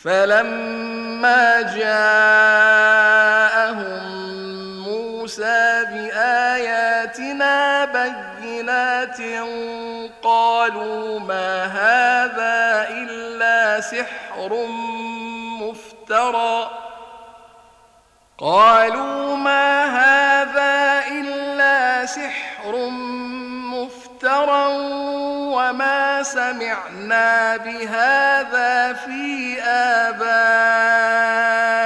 فلما جاءهم موسى بآياتنا بينات قالوا ما هذا إلا سحر مفترى وما سمعنا بهذا في آبائنا